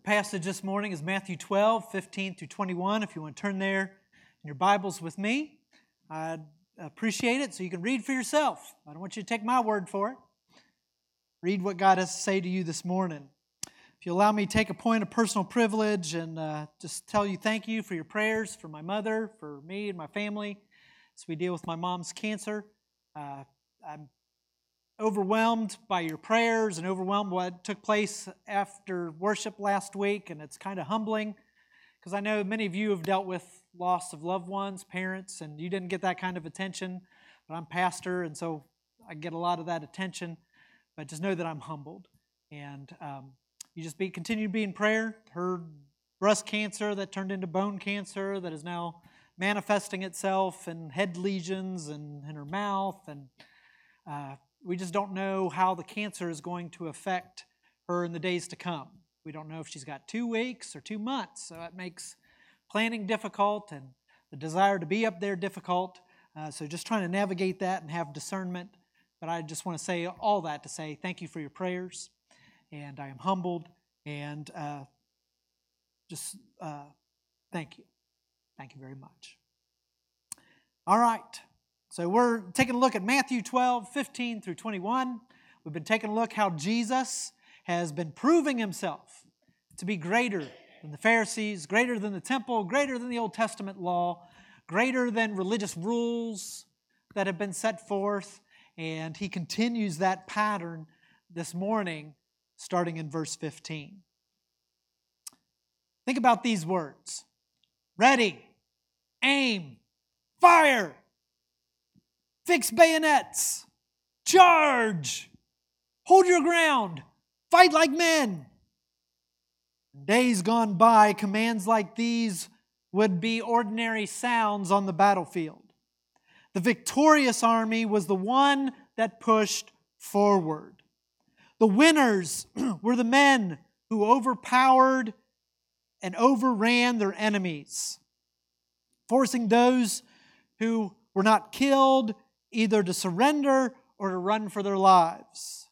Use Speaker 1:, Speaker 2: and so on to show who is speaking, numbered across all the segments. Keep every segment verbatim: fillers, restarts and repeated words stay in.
Speaker 1: passage this morning is Matthew twelve, fifteen through twenty-one. If you want to turn there in your Bibles with me, I'd appreciate it so you can read for yourself. I don't want you to take my word for it. Read what God has to say to you this morning. If you allow me to take a point of personal privilege and uh, just tell you thank you for your prayers for my mother, for me and my family as we deal with my mom's cancer. Uh, I'm overwhelmed by your prayers and overwhelmed by what took place after worship last week, and it's kind of humbling because I know many of you have dealt with loss of loved ones, parents, and you didn't get that kind of attention, but I'm pastor, and so I get a lot of that attention, but just know that I'm humbled, and um, you just be continue to be in prayer. Her breast cancer that turned into bone cancer that is now manifesting itself in head lesions and in her mouth, and uh, we just don't know how the cancer is going to affect her in the days to come. We don't know if she's got two weeks or two months, so that makes planning difficult and the desire to be up there difficult. Uh, so just trying to navigate that and have discernment. But I just want to say all that to say thank you for your prayers, and I am humbled, and uh, just uh, thank you. Thank you very much. All right. So we're taking a look at Matthew twelve, fifteen through twenty-one. We've been taking a look how Jesus has been proving himself to be greater than the Pharisees, greater than the temple, greater than the Old Testament law, greater than religious rules that have been set forth. And he continues that pattern this morning, starting in verse fifteen. Think about these words. Ready, aim, fire. Fix bayonets. Charge. Hold your ground. Fight like men. Days gone by, commands like these would be ordinary sounds on the battlefield. The victorious army was the one that pushed forward. The winners were the men who overpowered and overran their enemies, forcing those who were not killed either to surrender or to run for their lives.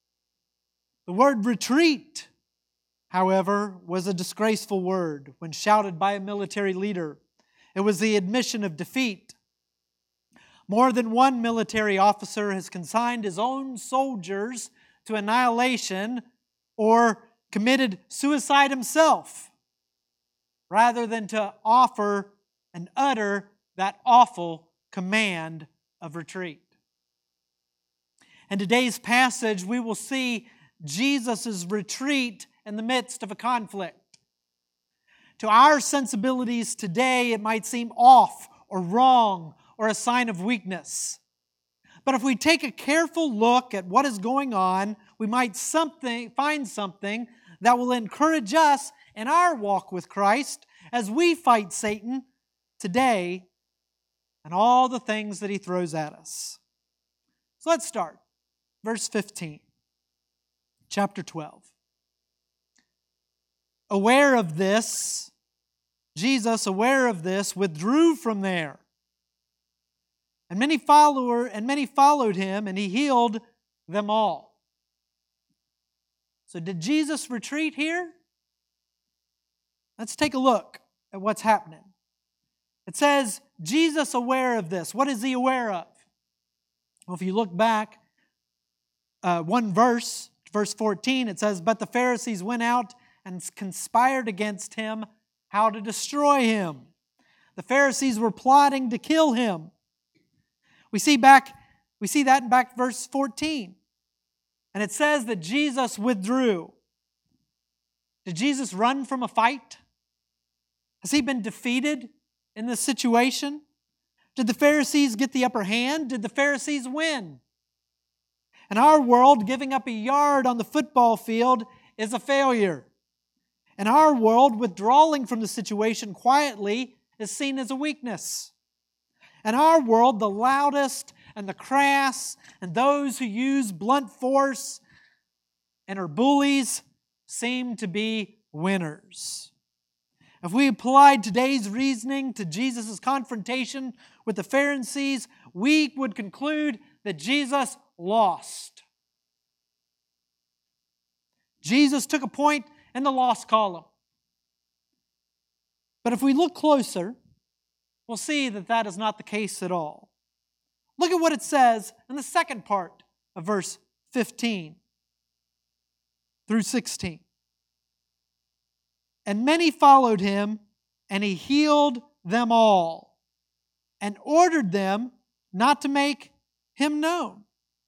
Speaker 1: The word retreat, however, was a disgraceful word when shouted by a military leader. It was the admission of defeat. More than one military officer has consigned his own soldiers to annihilation or committed suicide himself rather than to offer and utter that awful command of retreat. In today's passage, we will see Jesus' retreat in the midst of a conflict. To our sensibilities today, it might seem off or wrong or a sign of weakness. But if we take a careful look at what is going on, we might something, find something that will encourage us in our walk with Christ as we fight Satan today and all the things that he throws at us. So let's start. Verse fifteen, chapter twelve. Aware of this, Jesus, aware of this, withdrew from there. And many follower and many followed him, and he healed them all. So did Jesus retreat here? Let's take a look at what's happening. It says, Jesus aware of this. What is he aware of? Well, if you look back uh, one verse, verse fourteen, it says, but the Pharisees went out and conspired against him how to destroy him. The Pharisees were plotting to kill him. We see back, we see that in back verse fourteen. And it says that Jesus withdrew. Did Jesus run from a fight? Has he been defeated in this situation? Did the Pharisees get the upper hand? Did the Pharisees win? In our world, giving up a yard on the football field is a failure. In our world, withdrawing from the situation quietly is seen as a weakness. In our world, the loudest and the crass and those who use blunt force and are bullies seem to be winners. If we applied today's reasoning to Jesus' confrontation with the Pharisees, we would conclude that Jesus lost. Jesus took a point in the lost column. But if we look closer, we'll see that that is not the case at all. Look at what it says in the second part of verse fifteen through sixteen. And many followed him, and he healed them all, and ordered them not to make him known.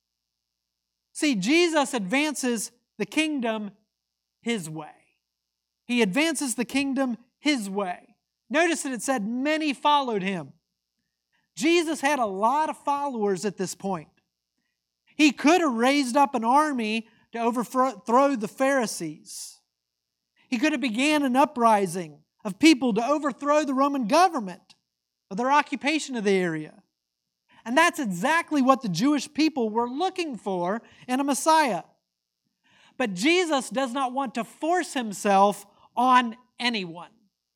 Speaker 1: See, Jesus advances the kingdom his way. He advances the kingdom his way. Notice that it said many followed him. Jesus had a lot of followers at this point. He could have raised up an army to overthrow the Pharisees. He could have began an uprising of people to overthrow the Roman government or their occupation of the area. And that's exactly what the Jewish people were looking for in a Messiah. But Jesus does not want to force himself on anyone.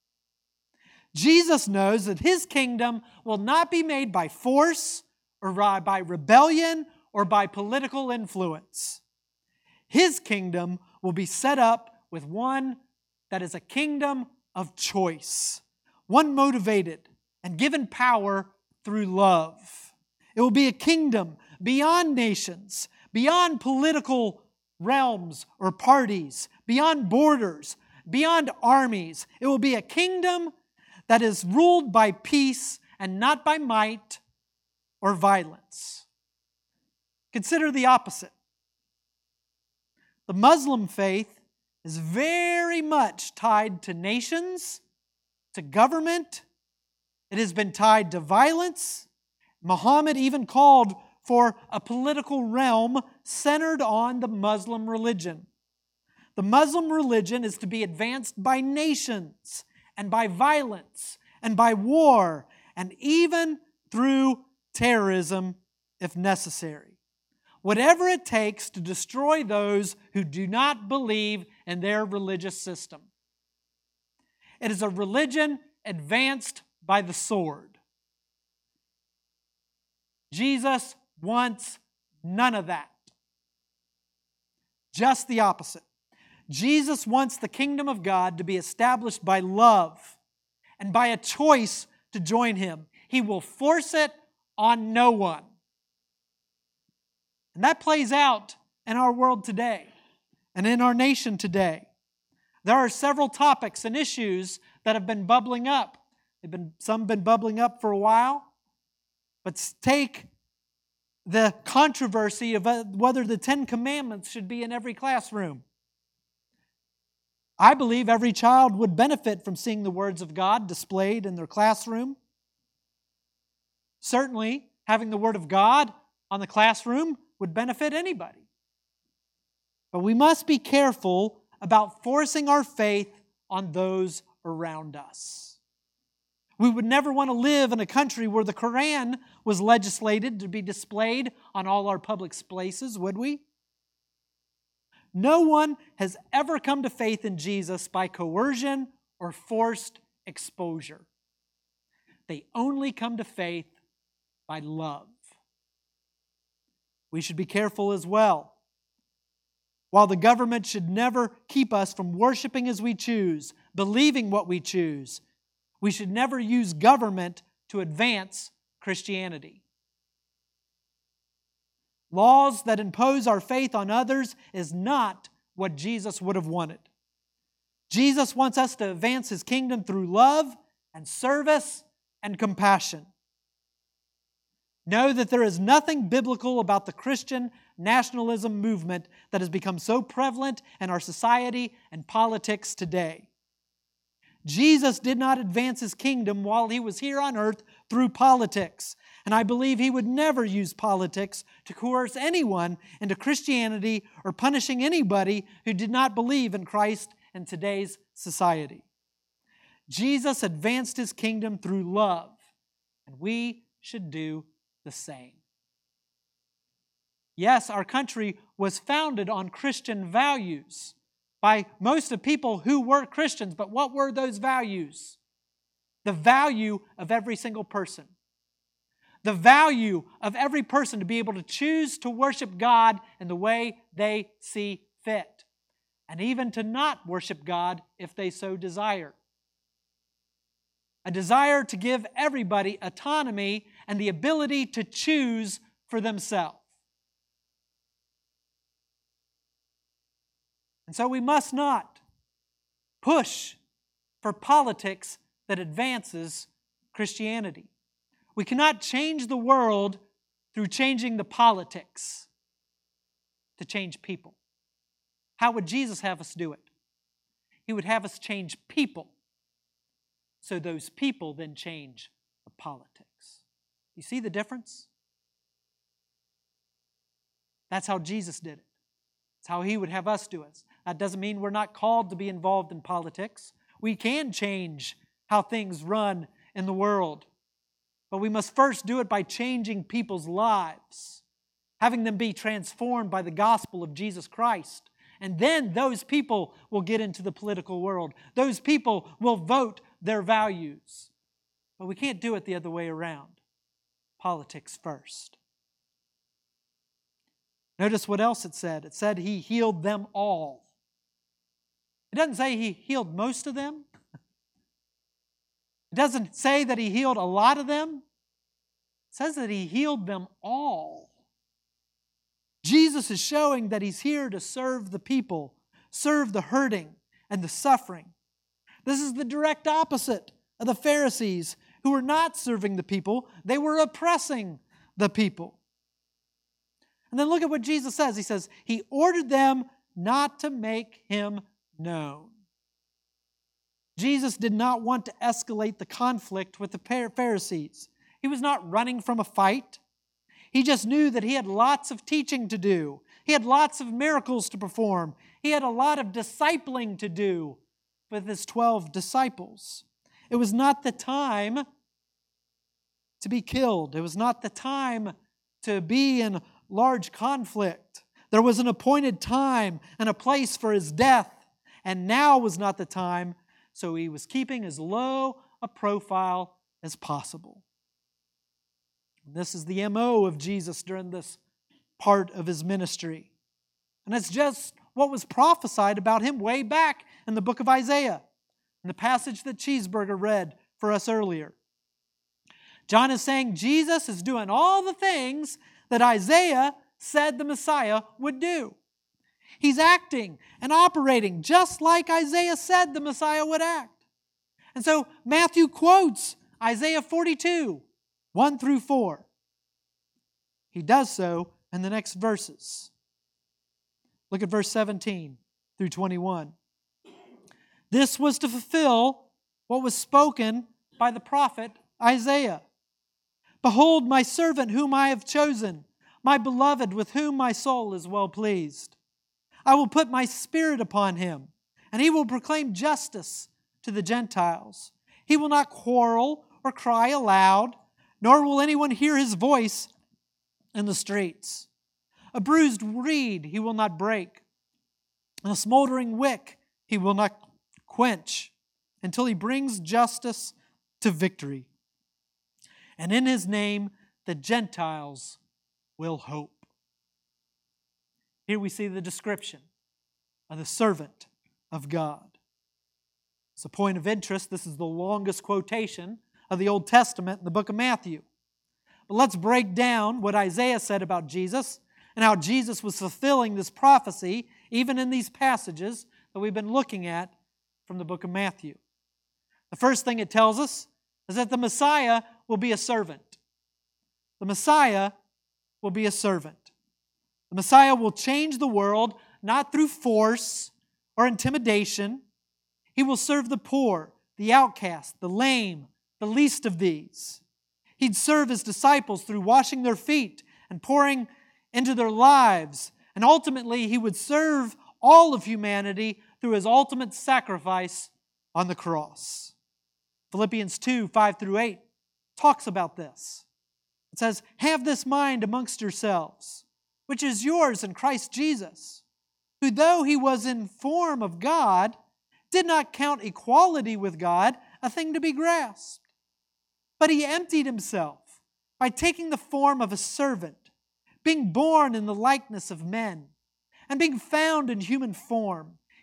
Speaker 1: Jesus knows that his kingdom will not be made by force or by rebellion or by political influence. His kingdom will be set up with one that is a kingdom of choice, one motivated and given power through love. It will be a kingdom beyond nations, beyond political realms or parties, beyond borders, beyond armies. It will be a kingdom that is ruled by peace and not by might or violence. Consider the opposite. The Muslim faith is very much tied to nations, to government. It has been tied to violence. Muhammad even called for a political realm centered on the Muslim religion. The Muslim religion is to be advanced by nations and by violence and by war and even through terrorism if necessary. Whatever it takes to destroy those who do not believe in their religious system. It is a religion advanced by the sword. Jesus wants none of that. Just the opposite. Jesus wants the kingdom of God to be established by love and by a choice to join him. He will force it on no one. And that plays out in our world today and in our nation today. There are several topics and issues that have been bubbling up. They've been, some have been bubbling up for a while. But take the controversy of whether the Ten Commandments should be in every classroom. I believe every child would benefit from seeing the words of God displayed in their classroom. Certainly, having the Word of God on the classroom would benefit anybody. But we must be careful about forcing our faith on those around us. We would never want to live in a country where the Quran was legislated to be displayed on all our public places, would we? No one has ever come to faith in Jesus by coercion or forced exposure. They only come to faith by love. We should be careful as well. While the government should never keep us from worshiping as we choose, believing what we choose, we should never use government to advance Christianity. Laws that impose our faith on others is not what Jesus would have wanted. Jesus wants us to advance His kingdom through love and service and compassion. Know that there is nothing biblical about the Christian nationalism movement that has become so prevalent in our society and politics today. Jesus did not advance His kingdom while He was here on earth through politics. And I believe He would never use politics to coerce anyone into Christianity or punishing anybody who did not believe in Christ in today's society. Jesus advanced His kingdom through love, and we should do the same. Yes, our country was founded on Christian values by most of people who were Christians, but what were those values? The value of every single person. The value of every person to be able to choose to worship God in the way they see fit. and even to not worship God if they so desire. A desire to give everybody autonomy and the ability to choose for themselves. And so we must not push for politics that advances Christianity. We cannot change the world through changing the politics to change people. How would Jesus have us do it? He would have us change people, so those people then change the politics. You see the difference? That's how Jesus did it. It's how He would have us do it. That doesn't mean we're not called to be involved in politics. We can change how things run in the world. But we must first do it by changing people's lives, having them be transformed by the gospel of Jesus Christ. And then those people will get into the political world. Those people will vote their values. But we can't do it the other way around. Politics first. Notice what else it said. It said He healed them all. It doesn't say He healed most of them. It doesn't say that He healed a lot of them. It says that He healed them all. Jesus is showing that He's here to serve the people, serve the hurting and the suffering. This is the direct opposite of the Pharisees, who were not serving the people. They were oppressing the people. And then look at what Jesus says. He says, He ordered them not to make Him known. Jesus did not want to escalate the conflict with the Pharisees. He was not running from a fight. He just knew that He had lots of teaching to do. He had lots of miracles to perform. He had a lot of discipling to do with His twelve disciples. It was not the time to be killed. It was not the time to be in large conflict. There was an appointed time and a place for His death, and now was not the time, so He was keeping as low a profile as possible. This is the M O of Jesus during this part of His ministry. And it's just what was prophesied about Him way back in the book of Isaiah, in the passage that Cheeseburger read for us earlier. John is saying Jesus is doing all the things that Isaiah said the Messiah would do. He's acting and operating just like Isaiah said the Messiah would act. And so Matthew quotes Isaiah forty-two, one through four. He does so in the next verses. Look at verse seventeen through twenty-one. This was to fulfill what was spoken by the prophet Isaiah. Behold, my servant whom I have chosen, my beloved with whom my soul is well pleased. I will put my spirit upon him, and he will proclaim justice to the Gentiles. He will not quarrel or cry aloud, nor will anyone hear his voice in the streets. A bruised reed he will not break, and a smoldering wick he will not quench, until he brings justice to victory. And in his name the Gentiles will hope. Here we see the description of the servant of God. It's a point of interest. This is the longest quotation of the Old Testament in the book of Matthew. But let's break down what Isaiah said about Jesus and how Jesus was fulfilling this prophecy, even in these passages that we've been looking at from the book of Matthew. The first thing it tells us is that the Messiah will be a servant. The Messiah will be a servant. The Messiah will change the world not through force or intimidation. He will serve the poor, the outcast, the lame, the least of these. He'd serve His disciples through washing their feet and pouring into their lives. And ultimately, He would serve all of humanity through His ultimate sacrifice on the cross. Philippians two, five through eight talks about this. It says, "Have this mind amongst yourselves, which is yours in Christ Jesus, who though He was in form of God, did not count equality with God a thing to be grasped. But He emptied Himself by taking the form of a servant, being born in the likeness of men, and being found in human form.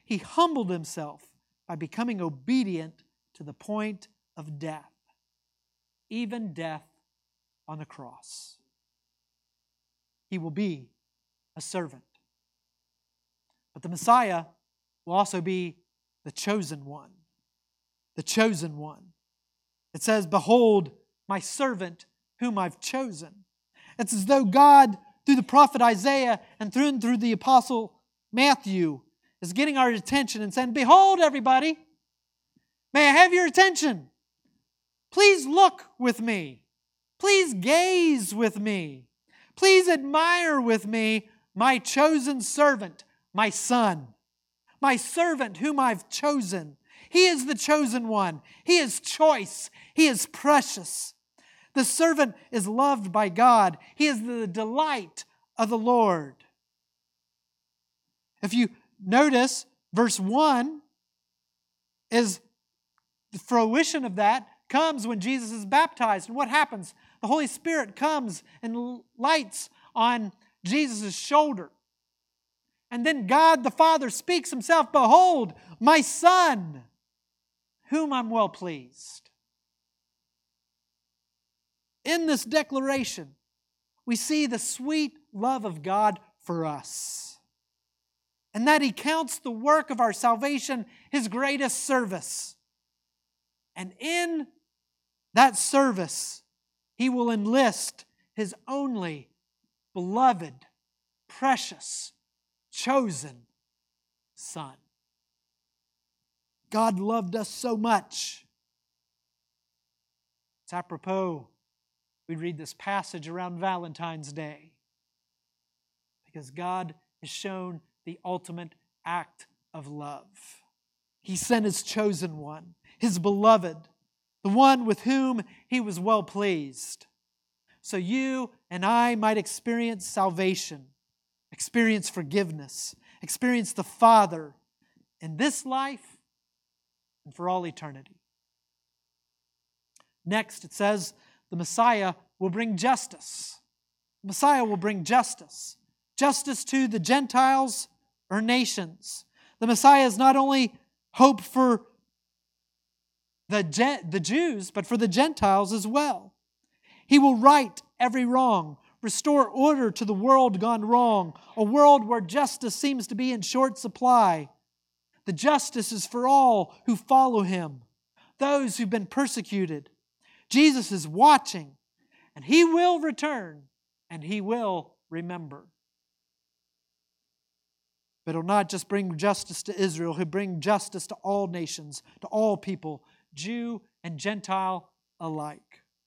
Speaker 1: He humbled himself by becoming obedient to the point of death, even death on the cross. He will be a servant. But the Messiah will also be the chosen one. The chosen one. It says, "Behold, my servant whom I've chosen." It's as though God, through the prophet Isaiah and through and through the apostle Matthew, is getting our attention and saying, "Behold, everybody, may I have your attention? Please look with me. Please gaze with me. Please admire with me my chosen servant, my son, my servant whom I've chosen. He is the chosen one. He is choice. He is precious. The servant is loved by God. He is the delight of the Lord." If you notice, verse one is the fruition of that comes when Jesus is baptized. And what happens? The Holy Spirit comes and lights on Jesus' shoulder. And then God the Father speaks Himself, "Behold, my Son, whom I'm well pleased." In this declaration, we see the sweet love of God for us, and that He counts the work of our salvation His greatest service. And in that service, He will enlist His only beloved, precious, chosen Son. God loved us so much. It's apropos we read this passage around Valentine's Day, because God has shown the ultimate act of love. He sent His chosen one, His beloved, the one with whom He was well pleased, so you and I might experience salvation, experience forgiveness, experience the Father in this life and for all eternity. Next, it says the Messiah will bring justice. The Messiah will bring justice. Justice to the Gentiles or nations. The Messiah is not only hope for the, the Jews, but for the Gentiles as well. He will right every wrong, restore order to the world gone wrong, a world where justice seems to be in short supply. The justice is for all who follow Him, those who've been persecuted. Jesus is watching, and He will return, and He will remember. But He'll not just bring justice to Israel, He'll bring justice to all nations, to all people, Jew and Gentile alike.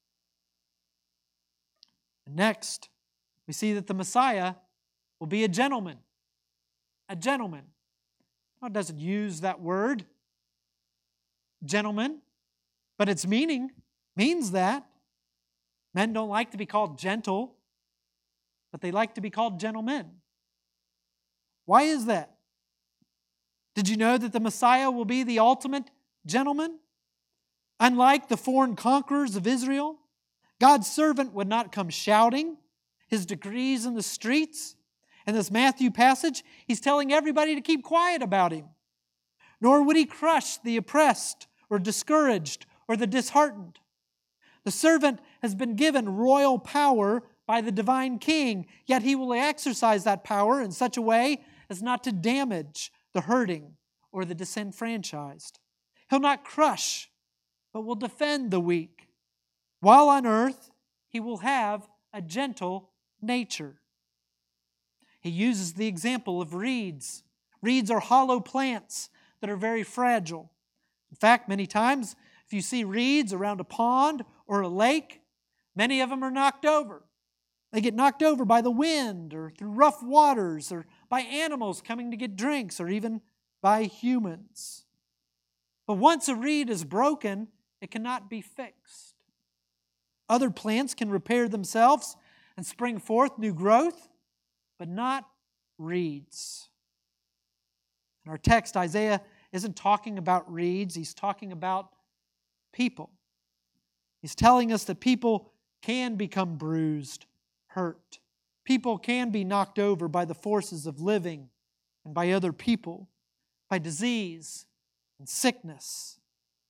Speaker 1: Next, we see that the Messiah will be a gentleman. A gentleman. Well, it doesn't use that word, gentleman, but its meaning means that. Men don't like to be called gentle, but they like to be called gentlemen. Why is that? Did you know that the Messiah will be the ultimate gentleman? Unlike the foreign conquerors of Israel, God's servant would not come shouting His decrees in the streets. In this Matthew passage, He's telling everybody to keep quiet about Him. Nor would He crush the oppressed or discouraged or the disheartened. The servant has been given royal power by the divine King, yet He will exercise that power in such a way as not to damage the hurting or the disenfranchised. He'll not crush, but will defend the weak. While on earth, He will have a gentle nature. He uses the example of reeds. Reeds are hollow plants that are very fragile. In fact, many times, if you see reeds around a pond or a lake, many of them are knocked over. They get knocked over by the wind or through rough waters or by animals coming to get drinks or even by humans. But once a reed is broken, it cannot be fixed. Other plants can repair themselves and spring forth new growth, but not reeds. In our text, Isaiah isn't talking about reeds. He's talking about people. He's telling us that people can become bruised, hurt. People can be knocked over by the forces of living and by other people. by disease and sickness,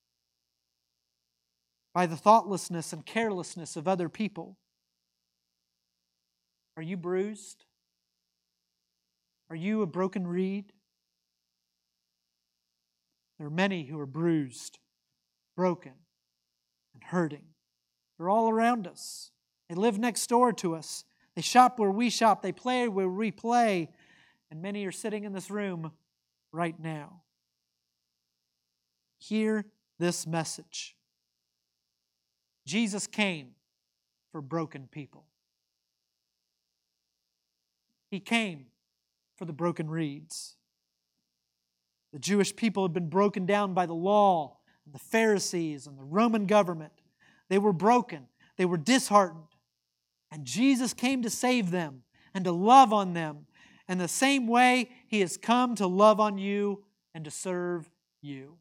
Speaker 1: by the thoughtlessness and carelessness of other people? Are you bruised? Are you a broken reed? There are many who are bruised, broken, and hurting. They're all around us. They live next door to us. They shop where we shop. They play where we play. And many are sitting in this room right now. Hear this message. Jesus came for broken people. He came for the broken reeds. The Jewish people had been broken down by the law, and the Pharisees, and the Roman government. They were broken. They were disheartened. And Jesus came to save them and to love on them. In the same way, He has come to love on you and to serve you.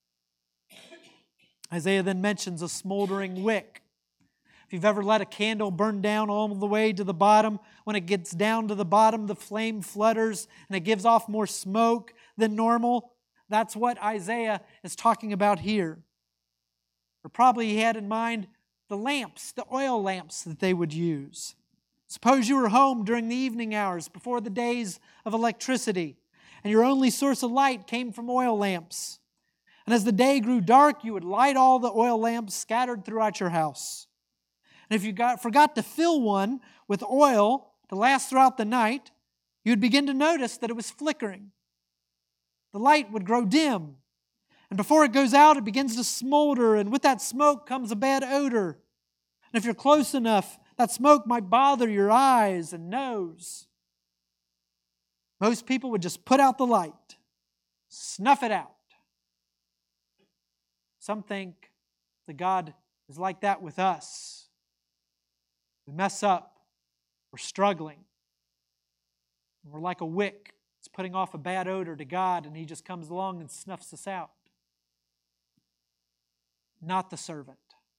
Speaker 1: Isaiah then mentions a smoldering wick. If you've ever let a candle burn down all the way to the bottom, when it gets down to the bottom, the flame flutters and it gives off more smoke than normal. That's what Isaiah is talking about here. Or probably he had in mind the lamps, the oil lamps that they would use. Suppose you were home during the evening hours before the days of electricity, and your only source of light came from oil lamps. And as the day grew dark, you would light all the oil lamps scattered throughout your house. And if you got, forgot to fill one with oil to last throughout the night, you would begin to notice that it was flickering. The light would grow dim. And before it goes out, it begins to smolder, and with that smoke comes a bad odor. And if you're close enough, that smoke might bother your eyes and nose. Most people would just put out the light, snuff it out. Some think that God is like that with us. We mess up, we're struggling. We're like a wick. It's putting off a bad odor to God, and He just comes along and snuffs us out. Not the servant.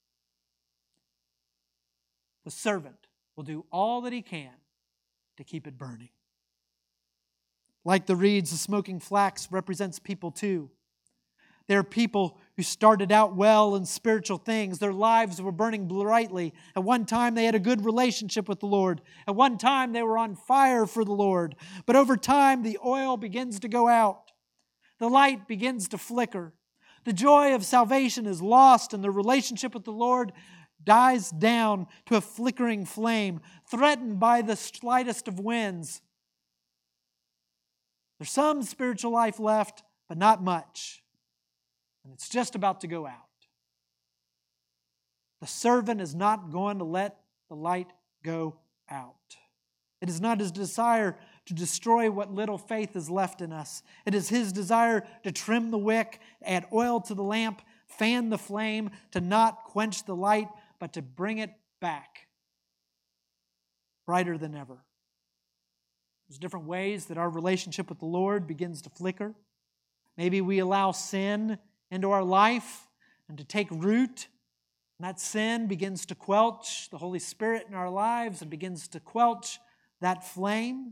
Speaker 1: The servant will do all that he can to keep it burning. Like the reeds, the smoking flax represents people too. They're people who started out well in spiritual things. Their lives were burning brightly. At one time, they had a good relationship with the Lord. At one time, they were on fire for the Lord. But over time, the oil begins to go out. The light begins to flicker. The joy of salvation is lost, and the relationship with the Lord dies down to a flickering flame, threatened by the slightest of winds. There's some spiritual life left, but not much. And it's just about to go out. The servant is not going to let the light go out. It is not his desire to destroy what little faith is left in us. It is his desire to trim the wick, add oil to the lamp, fan the flame, to not quench the light, but to bring it back brighter than ever. There's different ways that our relationship with the Lord begins to flicker. Maybe we allow sin into our life and to take root. And that sin begins to quench the Holy Spirit in our lives and begins to quench that flame.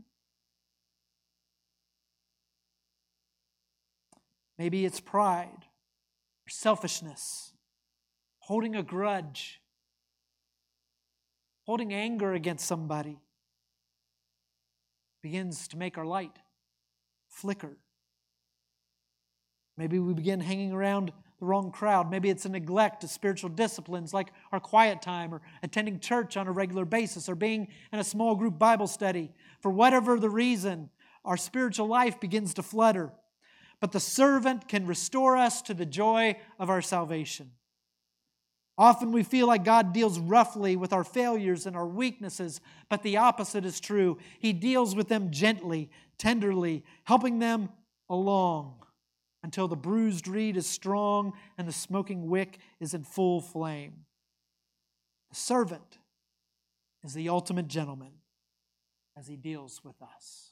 Speaker 1: Maybe it's pride or selfishness, holding a grudge, holding anger against somebody begins to make our light flicker. Maybe we begin hanging around the wrong crowd. Maybe it's a neglect of spiritual disciplines like our quiet time or attending church on a regular basis or being in a small group Bible study. For whatever the reason, our spiritual life begins to flutter. But the servant can restore us to the joy of our salvation. Often we feel like God deals roughly with our failures and our weaknesses, but the opposite is true. He deals with them gently, tenderly, helping them along until the bruised reed is strong and the smoking wick is in full flame. The servant is the ultimate gentleman as he deals with us.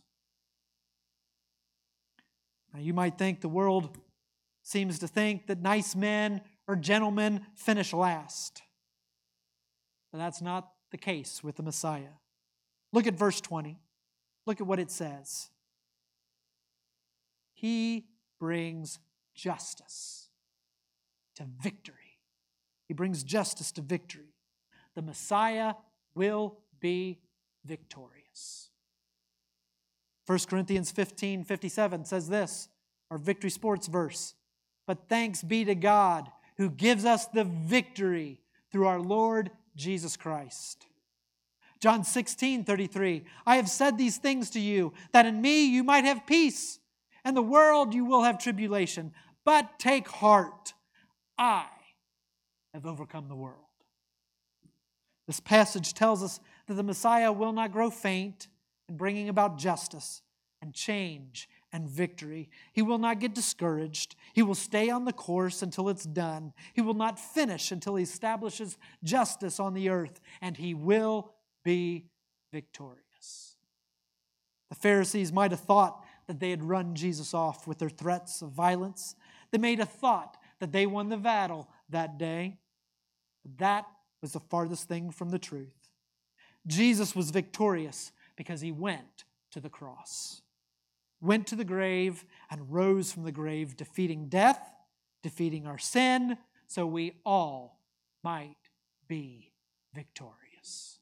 Speaker 1: Now, you might think the world seems to think that nice men or gentlemen finish last. But that's not the case with the Messiah. Look at verse twenty. Look at what it says. He brings justice to victory. He brings justice to victory. The Messiah will be victorious. First Corinthians fifteen fifty-seven says this, our victory sports verse. But thanks be to God who gives us the victory through our Lord Jesus Christ. John sixteen thirty-three, I have said these things to you, that in me you might have peace. In the world you will have tribulation. But take heart, I have overcome the world. This passage tells us that the Messiah will not grow faint in bringing about justice and change and victory. He will not get discouraged. He will stay on the course until it's done. He will not finish until he establishes justice on the earth, and he will be victorious. The Pharisees might have thought that they had run Jesus off with their threats of violence. They may have thought that they won the battle that day. But that was the farthest thing from the truth. Jesus was victorious because he went to the cross, went to the grave, and rose from the grave, defeating death, defeating our sin, so we all might be victorious.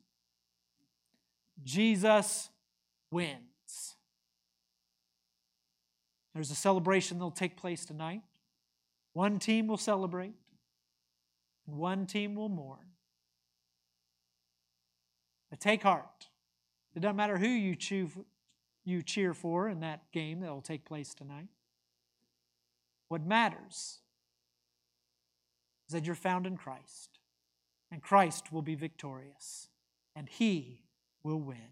Speaker 1: Jesus wins. There's a celebration that will take place tonight. One team will celebrate, and one team will mourn. But take heart. It doesn't matter who you choose, you cheer for in that game that will take place tonight. What matters is that you're found in Christ, and Christ will be victorious, and He will win.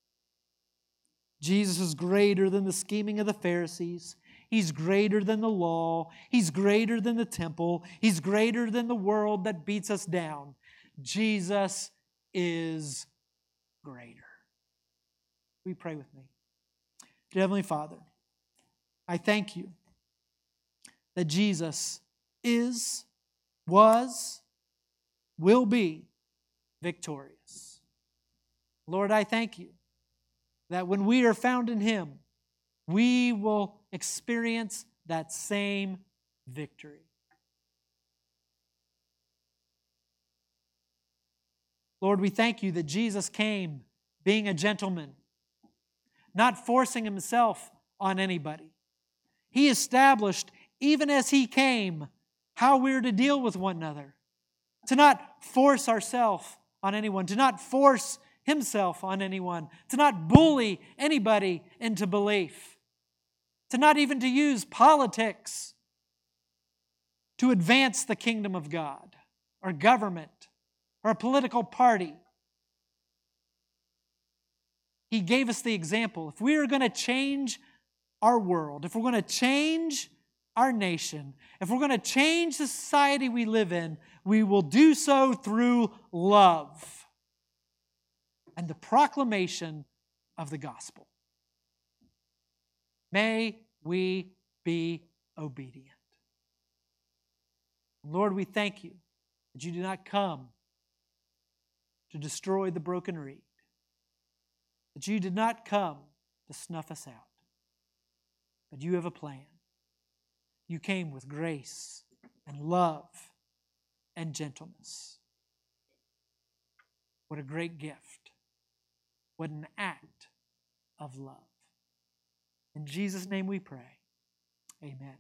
Speaker 1: Jesus is greater than the scheming of the Pharisees. He's greater than the law. He's greater than the temple. He's greater than the world that beats us down. Jesus is greater. Will you pray with me? Dear Heavenly Father, I thank you that Jesus is, was, will be victorious. Lord, I thank you that when we are found in Him, we will experience that same victory. Lord, we thank you that Jesus came being a gentleman, not forcing himself on anybody. He established, even as He came, how we're to deal with one another, to not force ourselves on anyone, to not force Himself on anyone, to not bully anybody into belief, to not even to use politics to advance the kingdom of God or government or a political party. He gave us the example. If we are going to change our world, if we're going to change our nation, if we're going to change the society we live in, we will do so through love and the proclamation of the gospel. May we be obedient. Lord, we thank you that you do not come to destroy the broken reed, that you did not come to snuff us out, but you have a plan. You came with grace and love and gentleness. What a great gift. What an act of love. In Jesus' name we pray. Amen.